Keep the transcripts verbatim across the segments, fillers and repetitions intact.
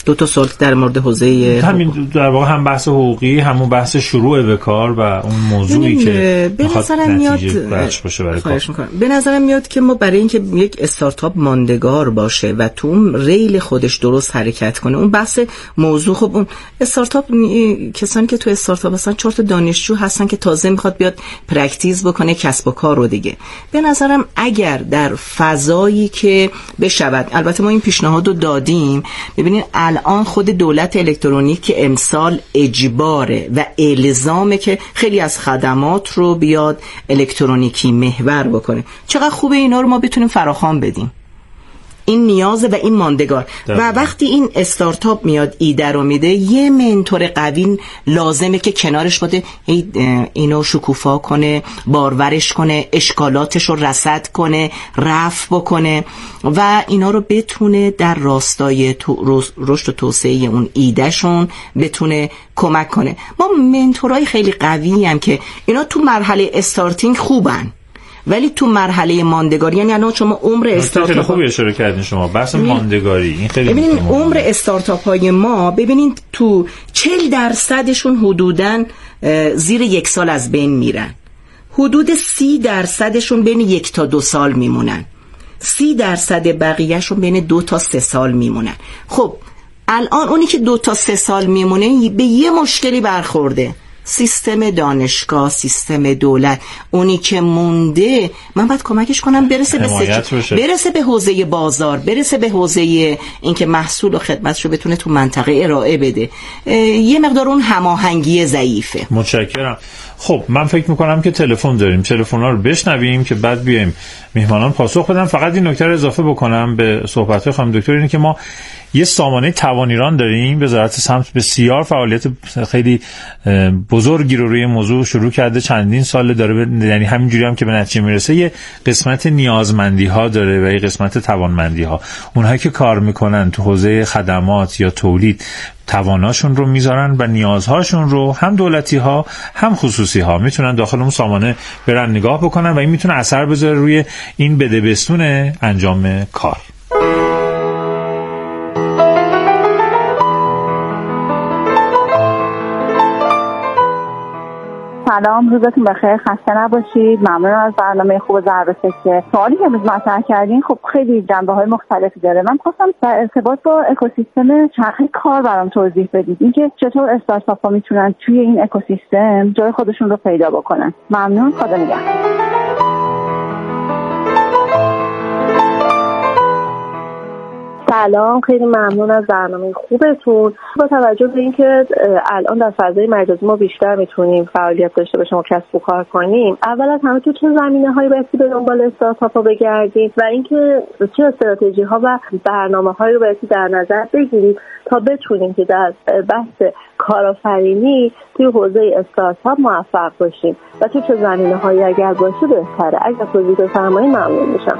دو تا سوال در مورد حوزه همین در واقع هم بحث حقوقی، همون بحث شروع به کار و اون موضوعی که به نظرم میاد باشه برای کار. به نظرم میاد که ما برای اینکه یک استارتاپ ماندگار باشه و تو اون ریل خودش درست حرکت کنه، اون بحث موضوع، خب اون استارتاپ کسانی که تو استارتاپ هستن چهار تا دانشجو هستن که تازه میخواد بیاد پرکتیس بکنه کسب و کار رو دیگه. به نظرم اگر در فضایی که بشود، البته ما این پیشنهاد رو دادیم، ببینید الان خود دولت الکترونیک که امسال اجباره و الزامه که خیلی از خدمات رو بیاد الکترونیکی محور بکنه. چقدر خوبه اینا رو ما بتونیم فراخوان بدیم. این نیازه و این ماندگار. و وقتی این استارتاپ میاد ایده رو میده، یه منتور قوی لازمه که کنارش باشه، اینو شکوفا کنه، بارورش کنه، اشکالاتش رو رصد کنه، رفع بکنه و اینا رو بتونه در راستای رشد و توسعه اون ایدهشون بتونه کمک کنه. ما منتورای خیلی قوی هم که اینا تو مرحله استارتینگ خوبن، ولی تو مرحله ماندگاری، یعنی الان شما عمر استارتاپ خیلی خوبی اشاره کردین شما بحث ماندگاری، این خیلی ببینید عمر استارتاپ های ما، ببینید تو چهل درصدشون حدوداً زیر یک سال از بین میرن، حدود سی درصدشون بین یک تا دو سال میمونن، سی درصد بقیهشون بین دو تا سه سال میمونن. خب الان اونی که دو تا سه سال میمونه به یه مشکلی برخورده، سیستم دانشگاه، سیستم دولت. اونی که مونده من باید کمکش کنم برسه به سچ... برسه به حوزه بازار، برسه به حوزه اینکه محصول و خدمتشو بتونه تو منطقه ارائه بده. یه مقدار اون هماهنگی ضعیفه. متشکرم. خب من فکر میکنم که تلفن داریم، تلفن‌ها رو بشنویم که بعد بیایم میهمانان پاسخ بدن. فقط این نکته رو اضافه بکنم به صحبت‌های خانم دکتر، اینه که ما یه سامانه توان ایران داریم، وزارت سمت بسیار فعالیت خیلی بزرگی رو روی موضوع شروع کرده، چندین سال داره، یعنی همینجوری هم که به نتیجه میرسه یه قسمت نیازمندی ها داره و یه قسمت توانمندی ها. اونهایی که کار میکنن تو حوزه خدمات یا تولید تواناشون رو میذارن و نیازهاشون رو هم دولتی ها هم خصوصی ها میتونن داخل اون سامانه برن نگاه بکنن و این میتونه اثر بذاره روی این بدبستون انجام کار. سلام، روزتون بخیر، خسته نباشید. ممنون از برنامه خوب ضرب سکه. سوالی که امروز مطرح کردین خب خیلی جنبه‌های مختلفی داره. من خواستم در ارتباط با اکوسیستم چرخه کار برام توضیح بدید، اینکه چطور استارتاپ‌ها میتونن توی این اکوسیستم جای خودشون رو پیدا بکنن. ممنون، خدا نگهدار. سلام، خیلی ممنون از برنامه خوبتون. با توجه به اینکه الان در فضای مجازی ما بیشتر میتونیم فعالیت داشته باشیم و کسب و کار کنیم، اول از همه تو چه زمینه‌هایی باید به دنبال استارتاپ‌ها بگردیم و اینکه چه استراتژی‌ها و برنامه‌هایی رو باید در نظر بگیریم تا بتونیم که در بحث کارآفرینی توی حوزه استارتاپ موفق باشیم و تو چه زمینه‌هایی اگر باشه بهتره. اگر توضیح بفرمایید ممنون میشم.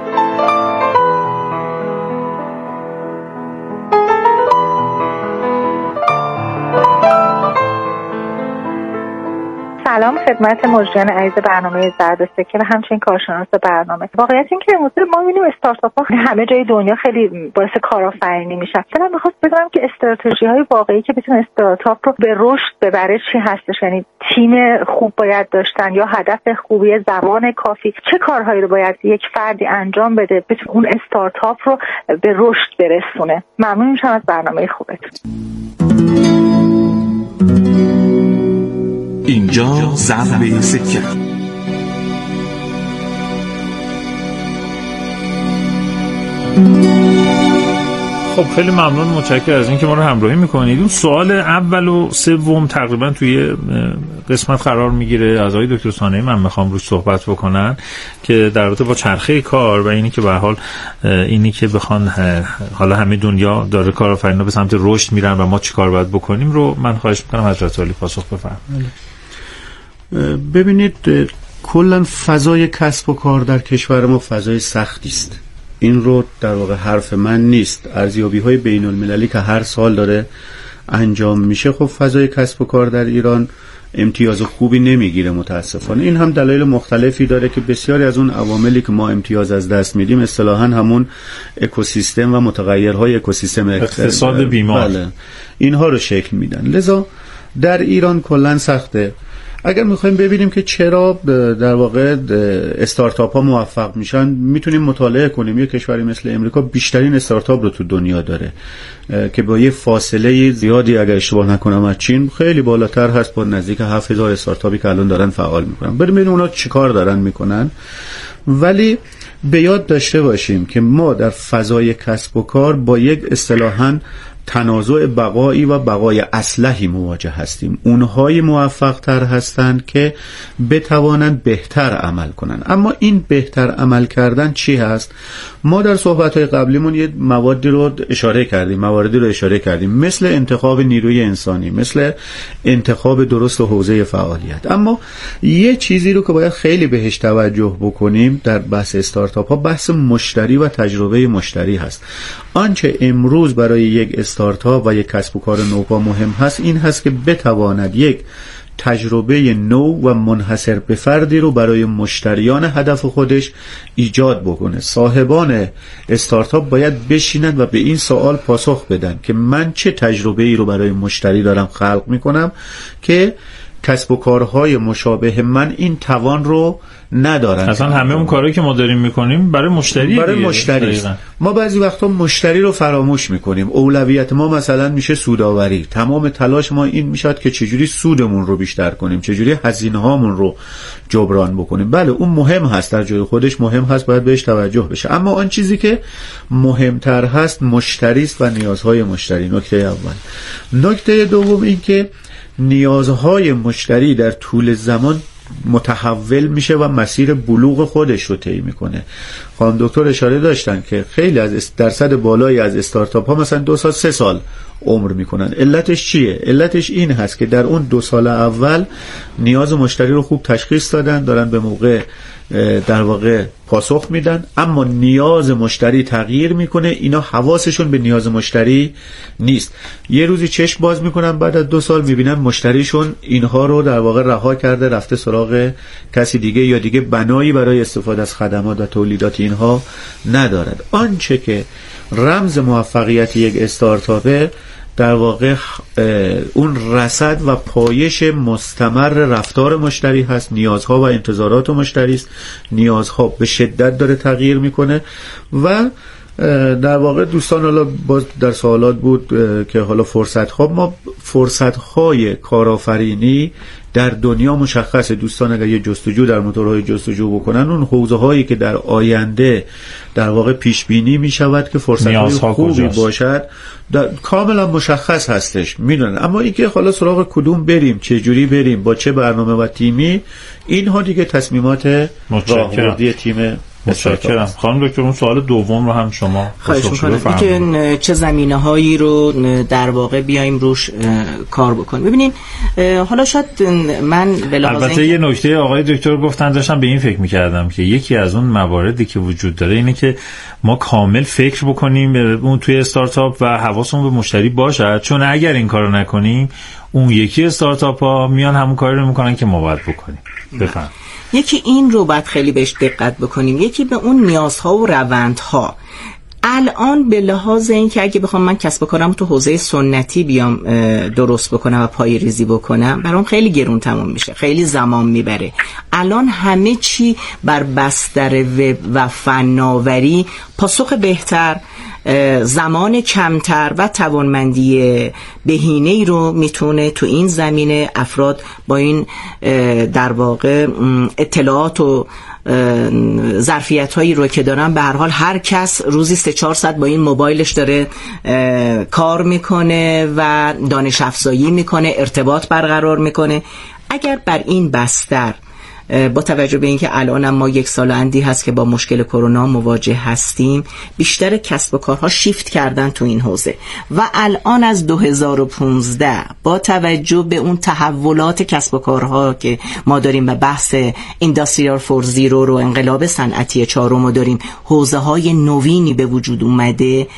سلام خدمت مجریان عزیز برنامه ضرب سکه و همچنین کارشناس برنامه. واقعیت این که امروز ما می‌بینیم استارتاپ‌ها همه جای دنیا خیلی باعث کارآفرینی میشن. من می‌خواستم بدونم که استراتژی‌های واقعی که بتونه استارتاپ رو به رشد ببره چی هستش؟ یعنی تیم خوب باید داشتن یا هدف خوبی، زمان کافی، چه کارهایی رو باید یک فردی انجام بده بتونه اون استارتاپ رو به رشد برسونه؟ ممنون میشم از برنامه خوبتون. اینجا ضرب سکه. خب خیلی ممنون، متشکرم از اینکه ما رو همراهی میکنید. اون سوال اول و سوم تقریبا توی قسمت قرار میگیره. از آقای دکتر ثانیه من میخوام روش صحبت بکنن که در رابطه با چرخه کار و اینی که به هر حال اینی که بخوان حالا همه دنیا داره کارآفرینا به سمت رشد میرن و ما چیکار باید بکنیم رو من خواهش میکنم حضرت عالی پاسخ بفرمایید. ببینید کلا فضای کسب و کار در کشور ما فضای سختی است. این رو در واقع حرف من نیست، ارزیابی‌های بین‌المللی که هر سال داره انجام میشه، خب فضای کسب و کار در ایران امتیاز خوبی نمیگیره متاسفانه. این هم دلایل مختلفی داره که بسیاری از اون عواملی که ما امتیاز از دست میدیم اصطلاحاً همون اکوسیستم و متغیرهای اکوسیستم اقتصاد بیمار بله اینها رو شکل میدن. لذا در ایران کلاً سخته. اگر میخوایم ببینیم که چرا در واقع استارتاپ ها موفق میشن، میتونیم مطالعه کنیم. یک کشوری مثل امریکا بیشترین استارتاپ رو تو دنیا داره که با یه فاصله زیادی اگر اشتباه نکنم از چین خیلی بالاتر هست، با نزدیک هفت هزار استارتاپی که الان دارن فعال میکنن. بریم ببینیم اونا چیکار دارن میکنن. ولی به یاد داشته باشیم که ما در فضای کسب و کار با یک اصطلاحاً تنازع بقایی و بقای اصلحی مواجه هستیم. اونهای موفق تر هستند که بتوانند بهتر عمل کنند. اما این بهتر عمل کردن چی هست؟ ما در صحبت‌های قبلیمون یه موادی رو اشاره کردیم، مواردی رو اشاره کردیم، مثل انتخاب نیروی انسانی، مثل انتخاب درست حوزه فعالیت. اما یه چیزی رو که باید خیلی بهش توجه بکنیم در بحث استارتاپ ها، بحث مشتری و تجربه مشتری هست. آنچه امروز برای یک استارتاپ و یک کسب و کار نوپا مهم هست این هست که بتواند یک تجربه نو و منحصر به فردی رو برای مشتریان هدف خودش ایجاد بکنه. صاحبان استارتاپ باید بشینند و به این سوال پاسخ بدن که من چه تجربه ای رو برای مشتری دارم خلق میکنم که کسب و کارهای مشابه من این توان رو ندارن. اصلا همه اون کارهایی که ما داریم میکنیم برای مشتری برای مشتری. ما بعضی وقتا مشتری رو فراموش میکنیم. اولویت ما مثلا میشه سودآوری. تمام تلاش ما این میشد که چجوری سودمون رو بیشتر کنیم، چجوری هزینه هامون رو جبران بکنیم. بله اون مهم هست، در جای خودش مهم هست، باید بهش توجه بشه. اما آن چیزی که مهمتر هست مشتری است و نیازهای مشتری. نکته اول. نکته دوم این که نیازهای مشتری در طول زمان متحول میشه و مسیر بلوغ خودش رو طی میکنه. خانم دکتر اشاره داشتن که خیلی از درصد بالایی از استارتاپ ها مثلا دو سال سه سال عمر میکنن. علتش چیه؟ علتش این هست که در اون دو سال اول نیاز مشتری رو خوب تشخیص دادن، دارن به موقع در واقع پاسخ میدن، اما نیاز مشتری تغییر میکنه، اینا حواسشون به نیاز مشتری نیست. یه روزی چشم باز میکنن بعد از دو سال میبینن مشتریشون اینها رو در واقع رها کرده، رفته سراغ کسی دیگه یا دیگه بنایی برای استفاده از خدمات و تولیدات اینها ندارد. آنچه که رمز موفقیت یک استارتاپه در واقع اون رصد و پایش مستمر رفتار مشتری هست. نیازها و انتظارات مشتری است. نیازها به شدت داره تغییر میکنه و در واقع دوستان حالا باز در سوالات بود که حالا فرصت ها، ما فرصت های کارآفرینی در دنیا مشخصه. دوستان اگر یه جستجو در موتورهای جستجو بکنن اون حوزه هایی که در آینده در واقع پیش بینی می شود که فرصت های خوبی کجاست باشد کاملا مشخص هستش، میدونن. اما اینکه حالا سراغ کدوم بریم، چه جوری بریم، با چه برنامه و تیمی، اینها دیگه تصمیمات راهبردی تیم. متشکرم. خانم دکتر اون سوال دوم رو هم شما خواهش می‌کنم که چه زمینه‌هایی رو در واقع بیایم روش کار بکنیم. ببینین حالا شاید من به لحاظ البته یه نکته آقای دکتر گفتن داشتم به این فکر می‌کردم که یکی از اون مواردی که وجود داره اینه که ما کامل فکر بکنیم اون توی استارتاپ و حواسمون به مشتری باشد، چون اگر این کارو نکنیم اون یکی استارتاپ‌ها میان همون کاری رو می‌کنن که ما باید بکنیم. بفهم. یکی این رو باید خیلی بهش دقت بکنیم، یکی به اون نیازها و روندها. الان به لحاظ این که اگه بخوام من کسب و کارم تو حوزه سنتی بیام درست بکنم و پای ریزی بکنم برام خیلی گرون تموم میشه، خیلی زمان میبره. الان همه چی بر بستر وب و فناوری پاسخ بهتر، زمان کمتر و توانمندی بهینه‌ای رو میتونه تو این زمینه افراد با این در واقع اطلاعات و ظرفیت هایی رو که دارن، به هر حال هر کس روزی سه چهار ساعت با این موبایلش داره کار میکنه و دانش افزایی میکنه، ارتباط برقرار میکنه. اگر بر این بستر با توجه به اینکه الان ما یک سال اندی هست که با مشکل کرونا مواجه هستیم، بیشتر کسب و کارها شیفت کردن تو این حوزه و الان از دو هزار و پانزده با توجه به اون تحولات کسب و کارها که ما داریم و بحث اینداستریال فور زیرو رو، انقلاب صنعتی چهارم رو داریم، حوزه های نوینی به وجود اومده.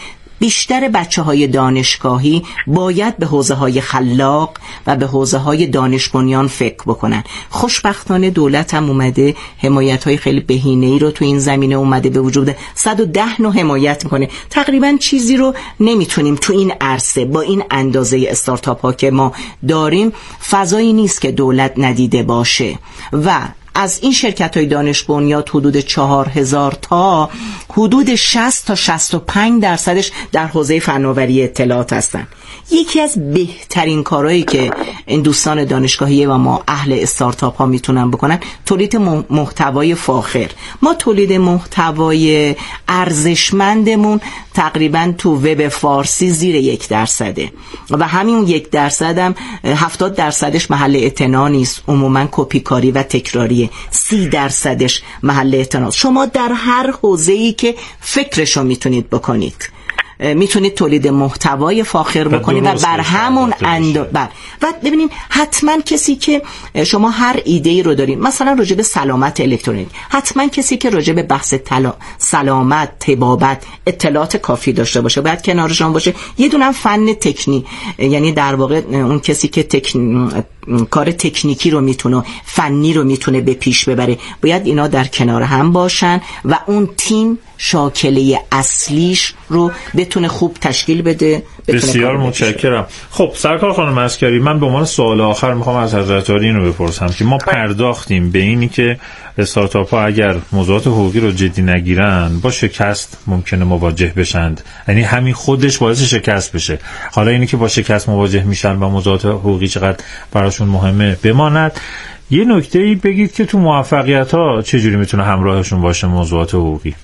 بیشتر بچه‌های دانشگاهی باید به حوزه‌های خلاق و به حوزه‌های دانش بنیان فکر بکنن. خوشبختانه دولت هم اومده حمایت‌های خیلی بهینه‌ای رو تو این زمینه اومده به وجود، صد و ده نوع حمایت میکنه. تقریبا چیزی رو نمیتونیم تو این عرصه با این اندازه استارتاپ ها که ما داریم، فضایی نیست که دولت ندیده باشه. و از این شرکت های دانش بنیاد حدود چهار هزار تا حدود شصت تا شصت و پنج درصدش در حوزه فناوری اطلاعات هستن. یکی از بهترین کارهایی که این دوستان دانشگاهی و ما اهل استارتاپ ها میتونن بکنن تولید محتوای فاخر. ما تولید محتوای ارزشمندمون تقریبا تو وب فارسی زیر یک درصده و همین یک درصد هم هفتاد درصدش محل اعتنا نیست، عموما کپی کاری و تکراریه. سی درصدش محل اعتنا. شما در هر حوزه‌ای که فکرشو میتونید بکنید میتونید تولید محتوای فاخر بکنید و بر همون اندازه بر و ببینید حتما کسی که شما هر ایده‌ای رو دارین، مثلا راجع به سلامت الکترونیک، حتما کسی که راجع به بحث تلا... سلامت طبابت اطلاعات کافی داشته باشه، باید کنارشان باشه. یه دونه فن تکنیک، یعنی در واقع اون کسی که تکن... کار تکنیکی رو میتونه، فنی رو میتونه به پیش ببره، باید اینا در کنار هم باشن و اون تیم شاکله اصلیش رو بتونه خوب تشکیل بده. بسیار متشکرم. خب سرکار خانم عسکری، من به عنوان سوال آخر میخوام از حضرت عالی اینو بپرسم که ما پرداختیم به اینی که استارتاپ ها اگر موضوعات حقوقی رو جدی نگیرن با شکست ممکنه مواجه بشند، یعنی همین خودش باعث شکست بشه. حالا اینی که با شکست مواجه میشن و موضوعات حقوقی چقدر براشون مهمه بماند. یه نکته‌ای بگید که تو موفقیت ها چجوری میتونه همراهشون باشه موضوعات حقوقی؟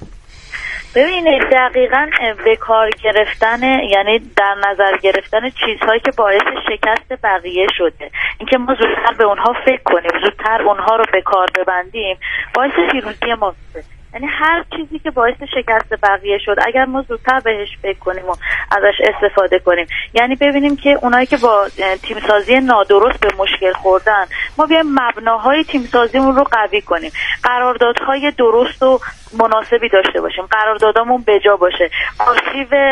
ببینید دقیقاً به کار گرفتن، یعنی در نظر گرفتن چیزهایی که باعث شکست بقیه شده، اینکه ما زودتر به اونها فکر کنیم، زودتر اونها رو به کار ببندیم، باعث پیروزی ما شده. یعنی هر چیزی که باعث شکست بقیه شد اگر ما زودتر بهش فکر کنیم و ازش استفاده کنیم، یعنی ببینیم که اونایی که با تیمسازی نادرست به مشکل خوردن، ما بیایم مبناهای تیمسازیمون رو قوی کنیم، قراردادهای درست و مناسبی داشته باشیم، قراردادامون بجا باشه، آرشیو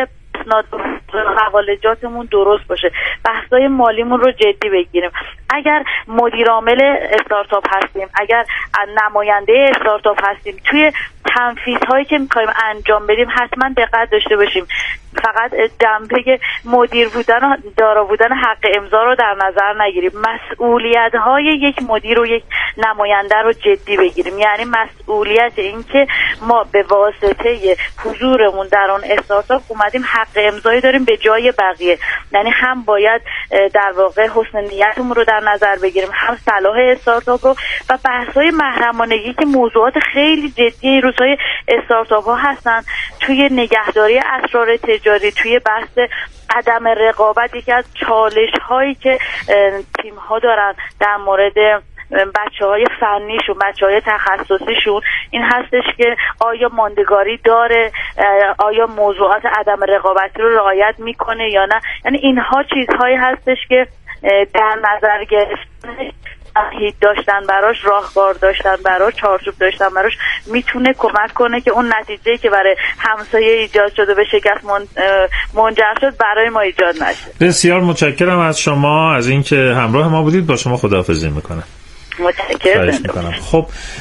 حوالجاتمون درست باشه، بحثای مالیمون رو جدی بگیریم. اگر مدیر عامل استارتاپ هستیم، اگر نماینده استارتاپ هستیم، توی تنفیذهایی که می‌خوایم انجام بدیم حتما دقت داشته باشیم. فقط جنبه مدیر بودن و دارا بودن حق امضا رو در نظر نگیریم، مسئولیت‌های یک مدیر و یک نماینده رو جدی بگیریم. یعنی مسئولیت این که ما به واسطه حضورمون در اون استارتاپ اومدیم حق امضایی داریم به جای بقیه، یعنی هم باید در واقع حسن نیتمون رو در نظر بگیریم، هم صلاح استارتاپ رو و بحث‌های محرمانگی که موضوعات خیلی جدی روزهای استارتاپ ها هستن، توی نگهداری اسرار تجاری، توی بحث عدم رقابت. یکی از چالش هایی که تیم ها دارن در مورد بچه های فنیشون، بچه های تخصصیشون این هستش که آیا ماندگاری داره، آیا موضوعات عدم رقابتی رو رعایت میکنه یا نه. یعنی اینها چیزهایی هستش که در نظر گرفتن هیت داشتن براش، راهکار داشتن براش، چارچوب داشتن براش میتونه کمک کنه که اون نتیجه‌ای که برای همسایه ایجاد شده به شکست منجر شد برای ما ایجاد نشه. بسیار متشکرم از شما، از اینکه همراه ما بودید. با شما خداحافظی میکنم. متشکرم. خب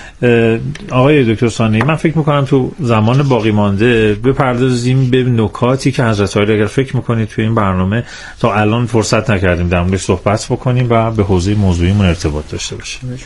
آقای دکتر ثانی، من فکر میکنم تو زمان باقی مانده بپردازیم به نکاتی که حضرت عالی اگر فکر میکنید توی این برنامه تا الان فرصت نکردیم در موردش صحبت بکنیم و به حوزه موضوعیمون ارتباط داشته باشیم.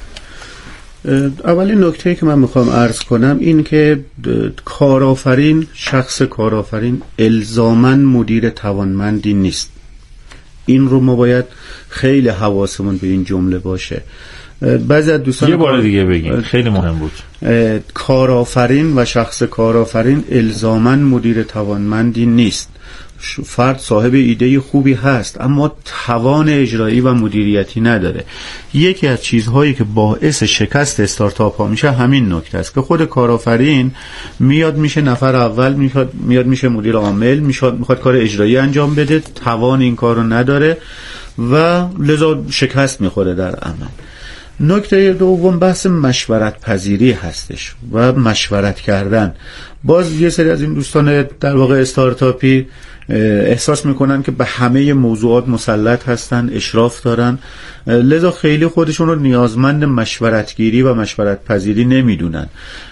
اولین نکته‌ای که من میخوام عرض کنم این که کارآفرین، شخص کارآفرین الزاماً مدیر توانمندی نیست. این رو ما باید خیلی حواسمون به این جمله باشه. بعضی از دوستان یه بار دیگه بگیم، خیلی مهم بود. کارآفرین و شخص کارآفرین الزاماً مدیر توانمندی نیست. فرد صاحب ایده خوبی هست اما توان اجرایی و مدیریتی نداره. یکی از چیزهایی که باعث شکست استارتاپ ها میشه همین نکته است که خود کارآفرین میاد میشه نفر اول، میاد میاد میشه مدیر عامل، میخواد میخواد کار اجرایی انجام بده، توان این کارو نداره و لذا شکست میخوره در عمل. نکته دوم بحث مشورت پذیری هستش و مشورت کردن. باز یه سری از این دوستان در واقع استارتاپی احساس میکنن که به همه موضوعات مسلط هستن، اشراف دارن، لذا خیلی خودشون رو نیازمند مشورتگیری و مشورت پذیری نمیدونن.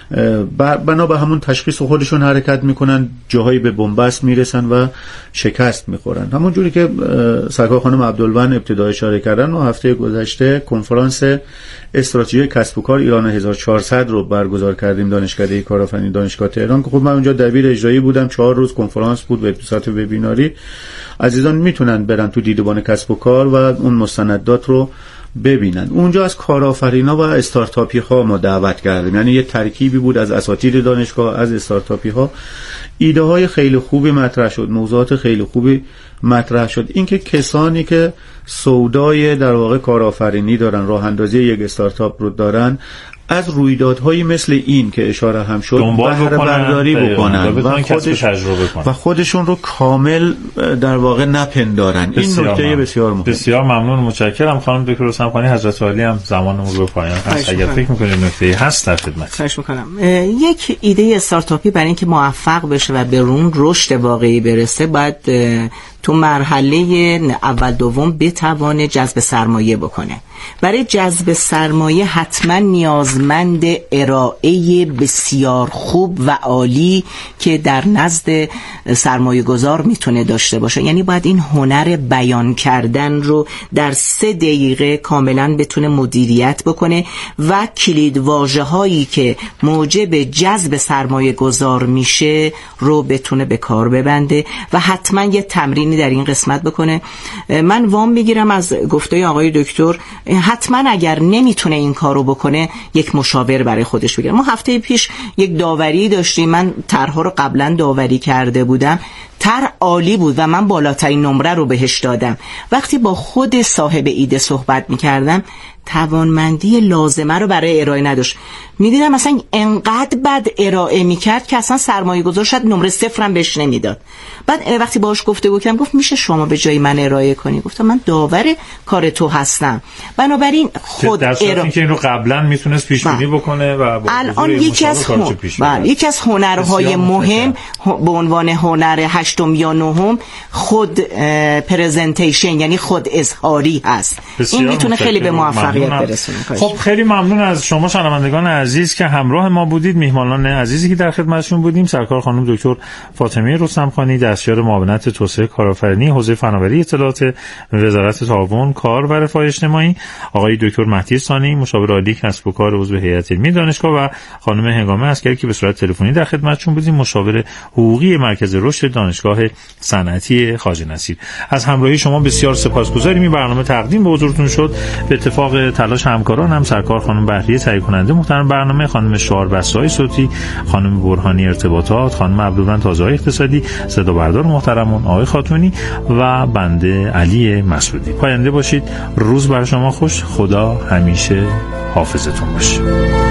بنا به همون تشخیص خودشون حرکت میکنن، جاهایی به بنبست میرسن و شکست میخورن. همون جوری که سرکار خانم عبدالون ابتدا اشاره کردن و هفته گذشته کنفرانس استراتژی کسب و کار ایران هزار و چهارصد رو برگزار کردیم دانشکده کارآفرینی دانشگاه تهران که خب من اونجا دبیر اجرایی بودم. چهار روز کنفرانس بود به صورت وبیناری. عزیزان میتونن برن تو دیدبان کسب و کار و اون مستندات رو ببینن. اونجا از کارآفرینا و استارتاپی ها ما دعوت کردیم، یعنی یه ترکیبی بود از اساتید دانشگاه، از استارتاپی ها. ایده های خیلی خوبی مطرح شد، موضوعات خیلی خوبی مطرح شد. اینکه کسانی که سودای در واقع کارآفرینی دارن، راه اندازی یک استارتاپ رو دارن، از رویدادهایی مثل این که اشاره هم شد بهره برداری بکنن و, خودش و خودشون رو کامل در واقع نپندارن. این نکته بسیار مهمه. بسیار ممنون، متشکرم خانم دکتر رستمخانی. حضرت عالی هم زمانمون رو به پایان هست، اگر فکر می‌کنید نکته‌ای هست در خدمت. خواهش می‌کنم. یک ایده استارتاپی برای اینکه موفق بشه و به اون رشد واقعی برسه باید تو مرحله اول دوم بتوانه جذب سرمایه بکنه. برای جذب سرمایه حتما نیازمند ارائه بسیار خوب و عالی که در نزد سرمایه گذار میتونه داشته باشه. یعنی باید این هنر بیان کردن رو در سه دقیقه کاملا بتونه مدیریت بکنه و کلید واژه هایی که موجب جذب سرمایه گذار میشه رو بتونه به کار ببنده و حتما یه تمرینی در این قسمت بکنه. من وام میگیرم از گفته آقای دکتر، حتما اگر نمیتونه این کارو بکنه یک مشاور برای خودش بگیره. ما هفته پیش یک داوری داشتیم، من طرح‌ها رو قبلا داوری کرده بودم، طرح عالی بود و من بالاترین نمره رو بهش دادم. وقتی با خود صاحب ایده صحبت میکردم توانمندی لازمه رو برای ارائه نداشت. میدیدم مثلا انقدر بد ارائه میکرد که اصلا سرمایه گذار شاید نمره صفرم بهش نمیداد. بعد وقتی باهاش گفته بودم گفت میشه شما به جای من ارائه کنی؟ گفتم من داور کار تو هستم. بنابراین خود در صورتی ارائه... که اینو قبلا میتونست پیش بینی بکنه و الان یکی از هن... بله یکی از هنرهای مهم به عنوان هنر هشتم یا نهم خود پرزنتیشن، یعنی خود اظهاری هست. این میتونه خیلی به موفقیت برسونه. خب خیلی ممنون از شما شنوندگان عزیز که همراه ما بودید. میهمانان عزیزی که در خدمتشون بودیم سرکار خانم دکتر فاطمه رستمخانی، دستیار معاونت توسعه کارآفرینی حوزه فناوری اطلاعات وزارت تعاون کار و رفاه اجتماعی، آقای دکتر مهدی ثانی مشاور عالی کسب و کار عضو هیئت علمی دانشگاه و خانم هنگامه عسکری که به صورت تلفنی در خدمتشون بودیم، مشاور حقوقی مرکز رشد دانشگاه صنعتی خواجه نصیر. از همراهی شما بسیار سپاسگزاریم. این برنامه تقدیم به حضورتون شد به اتفاق تلاش همکاران هم سرکار خانم بهریه تهیه کننده محترم برنامه، خانم شعار بسای صوتی، خانم برهانی ارتباطات، خانم عبدالله تازه‌ای اقتصادی، صدا بردار محترمون آقای خاتونی و بنده علی مسعودی. پاینده باشید. روز بر شما خوش. خدا همیشه حافظتون باشه.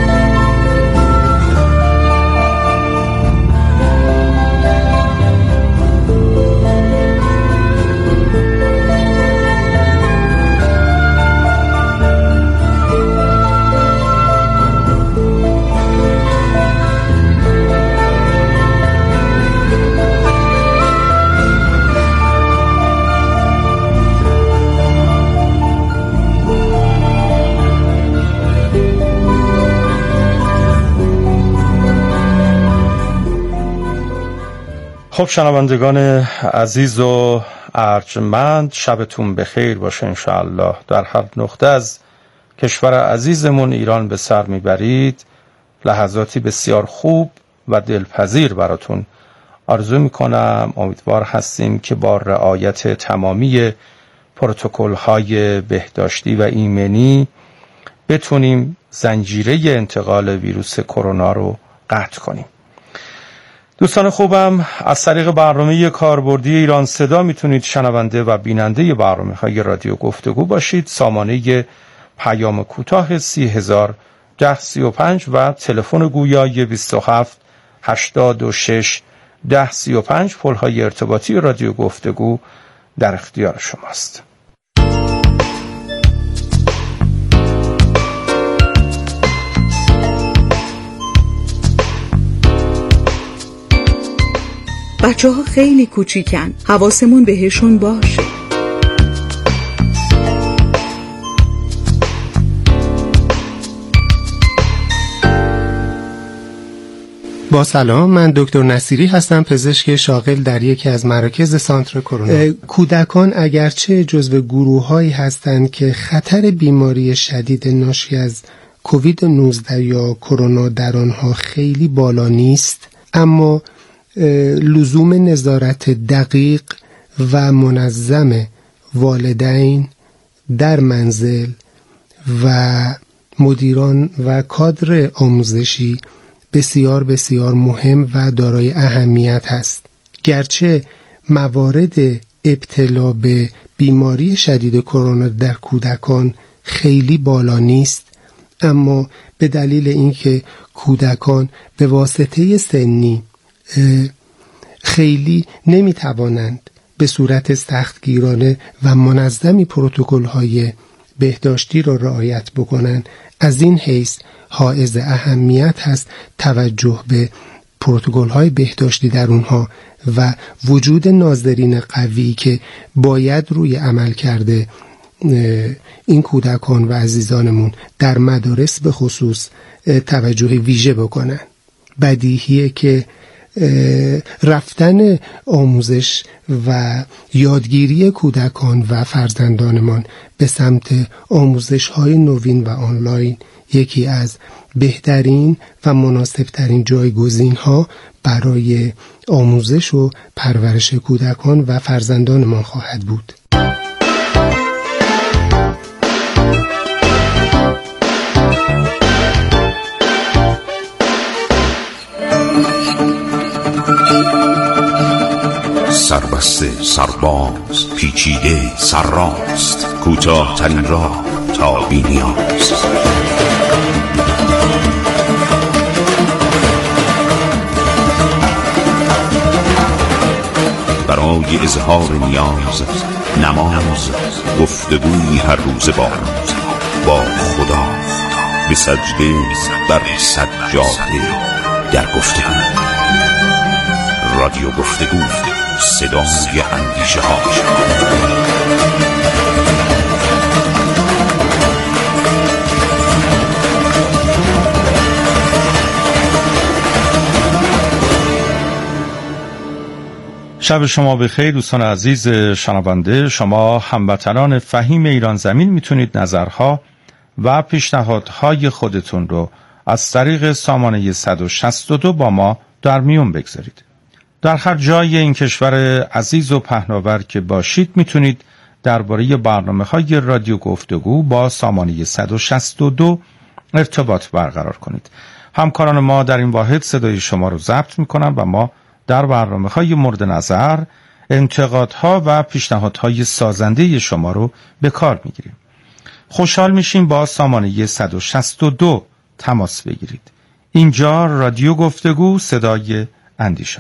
خب شنوندگان عزیز و ارجمند، شبتون بخیر باشه انشاءالله. در هر نقطه از کشور عزیزمون ایران به سر میبرید لحظاتی بسیار خوب و دلپذیر براتون آرزو میکنم. امیدوار هستیم که با رعایت تمامی پروتکل‌های بهداشتی و ایمنی بتونیم زنجیره انتقال ویروس کرونا رو قطع کنیم. دوستان خوبم، از طریق برنامه کاربردی ایران صدا میتونید شنونده و بیننده برنامه‌های رادیو گفتگو باشید. سامانه پیام کوتاه سی هزار ده سی و پنج و تلفن گویای بیست و هفت هشتاد و شش ده سی و پنج پل‌های ارتباطی رادیو گفتگو در اختیار شماست. بچه ها خیلی کوچیکن، حواسمون بهشون باشه. با سلام، من دکتر نصیری هستم، پزشک شاغل در یکی از مراکز سانتر کرونا. کودکان اگرچه جزو گروه‌هایی هستند که خطر بیماری شدید ناشی از کووید نوزده یا کرونا در آنها خیلی بالا نیست، اما لزوم نظارت دقیق و منظم والدین در منزل و مدیران و کادر آموزشی بسیار بسیار مهم و دارای اهمیت است. گرچه موارد ابتلا به بیماری شدید کرونا در کودکان خیلی بالا نیست، اما به دلیل اینکه کودکان به واسطه سنی خیلی نمیتوانند به صورت سختگیرانه و منظمی پروتکل‌های بهداشتی را رعایت بکنند، از این حیث حائز اهمیت هست توجه به پروتکل‌های بهداشتی در اونها و وجود ناظرین قوی که باید روی عمل کرده این کودکان و عزیزانمون در مدارس به خصوص توجه ویژه بکنن. بدیهیه که رفتن آموزش و یادگیری کودکان و فرزندانمان به سمت آموزش‌های نوین و آنلاین یکی از بهترین و مناسبترین جایگزین‌ها برای آموزش و پرورش کودکان و فرزندانمان خواهد بود. سربسته، سرباز، پیچیده، سرراست، کوتاه ترین راه تا بی‌نیاز. برای اظهار نیاز، نماز، گفتگوی هر روز با با خدا، به سجده بر سجاده در گفتگو. رادیو گفتگو، صدای اندیشه ها. شب شما بخیر دوستان عزیز شنونده. شما هموطنان فهیم ایران زمین میتونید نظرها و پیشنهادهای خودتون رو از طریق سامانه صد و شصت و دو با ما در میون بگذارید. در هر جای این کشور عزیز و پهناور که باشید میتونید درباره برنامه‌های رادیو گفتگو با سامانه صد و شصت و دو ارتباط برقرار کنید. همکاران ما در این واحد صدای شما رو ضبط میکنن و ما در برنامه‌های مورد نظر انتقادها و پیشنهادهای سازنده شما رو به کار میگیریم. خوشحال میشیم با سامانه صد و شصت و دو تماس بگیرید. اینجا رادیو گفتگو، صدای اندیشه.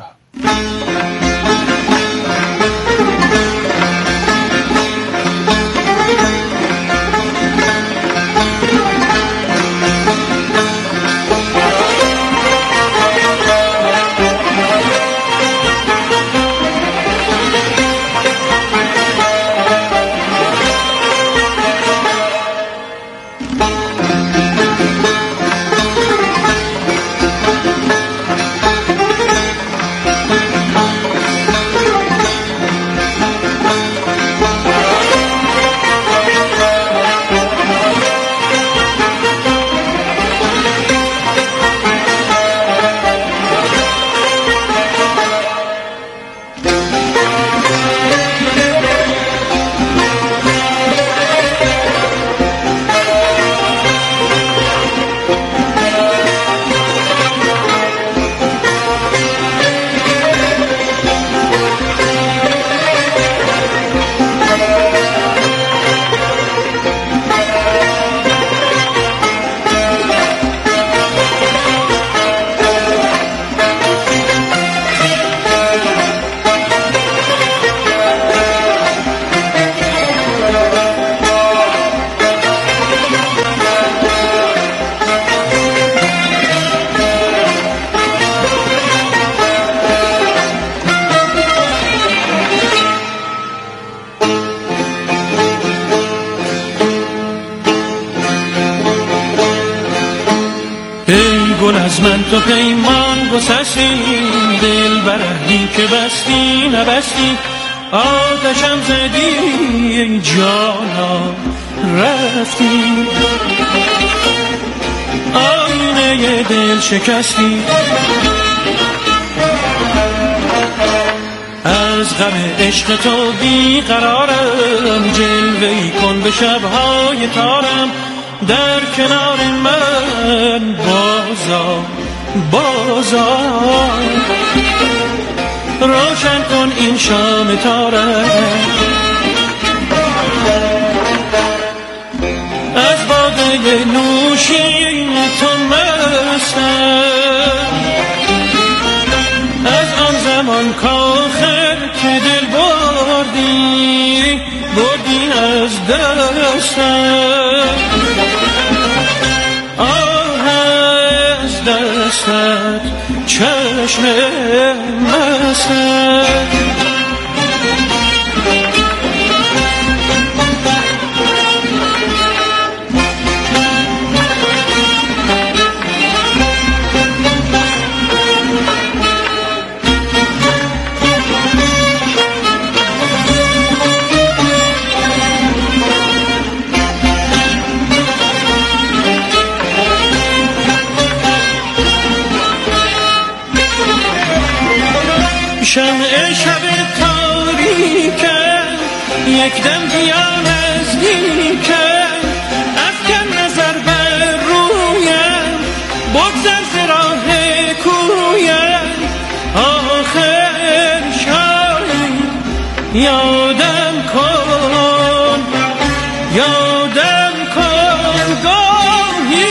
از من تو پیمان گسستی، دل برهی که بستی نبستی، آتشم زدی ای جانا رفتی، آینه دل شکستی، از غم عشق تو بی قرارم، جلوه‌ای کن به شبهای تارم، در کنار من بازا بازا، روشن کن این شام تارم، از باده نوشی تو مستم، از آن زمان کاخر که دل بردی بردی از دستم، آه از دستت چشم مستم. شمع شب تاریکم یک دم بیا نزدیکم، افکن نظر بر رویم، بگذر ز راه کویم، آخر شاید یادم کن یادم کن گاهی،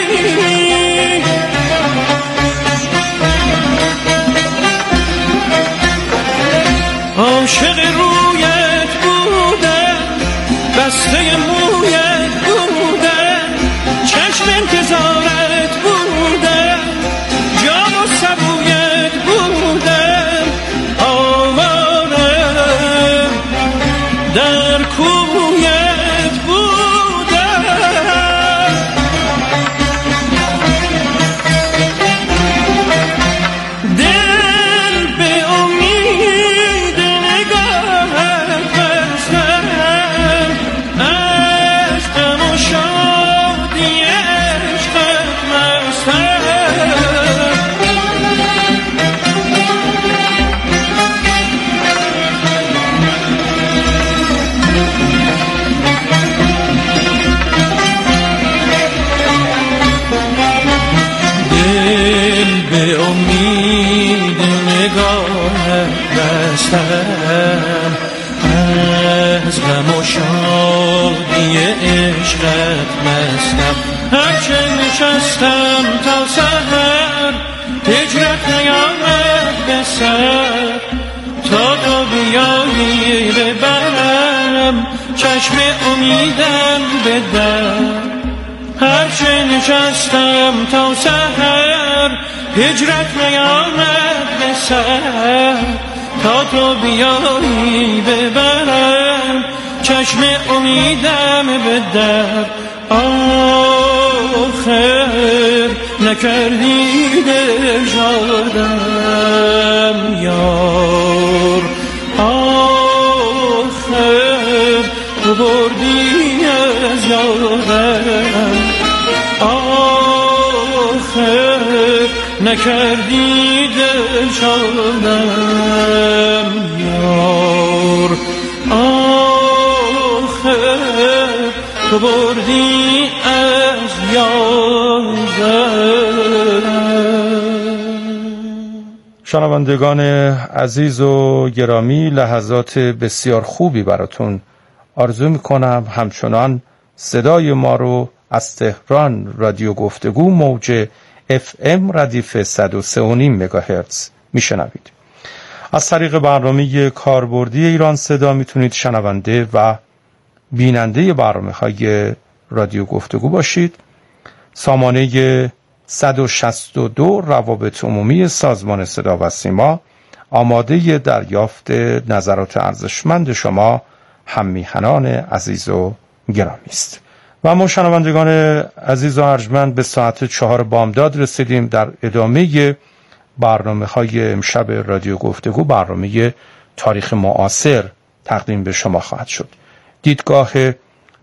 عاشق رویت بودم، بسته مویت بودم، چشم انتظارت بودم، جان و سبویت بودم، آوارم در کویت بودم، دل به امید بستم، از غم و شادی عشقت مستم، هرچه نشستم تا سحر، هجرت نیامد به سر، تا تو بیایی ببرم چشم امیدم به در، هرچه نشستم تا سحر، هجرت نیامد به سر، تا تو بیایی ببرم چشم امیدم به در، آخر نکردی دل شادم یار، آخر تو بردی از یادم، آخر نکردی دل شادم یار، آخر تو بردی از یادم. شنوندگان عزیز و گرامی، لحظات بسیار خوبی براتون آرزو میکنم. همچنان صدای ما رو از تهران رادیو گفتگو موج اف ام ردیف صد و سه و نیم مگاهرتز میشنوید. از طریق برنامه کاربردی ایران صدا میتونید شنونده و بیننده برنامه های رادیو گفتگو باشید. سامانه صد و شصت و دو روابط عمومی سازمان صدا و سیما آماده دریافت نظرات ارزشمند شما هم میهنان عزیز و گرامی است. و ما شنوندگان عزیز و ارجمند به ساعت چهار بامداد رسیدیم. در ادامه برنامه های امشب رادیو گفتگو برنامه تاریخ معاصر تقدیم به شما خواهد شد. دیدگاه